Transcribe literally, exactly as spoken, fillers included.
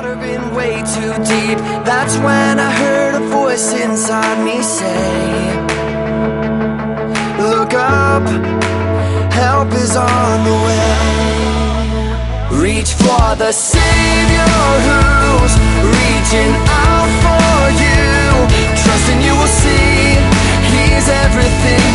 never been way too deep. That's when I heard a voice inside me say, look up, help is on the way. Reach for the Savior who's reaching out for you. Trust and you will see He's everything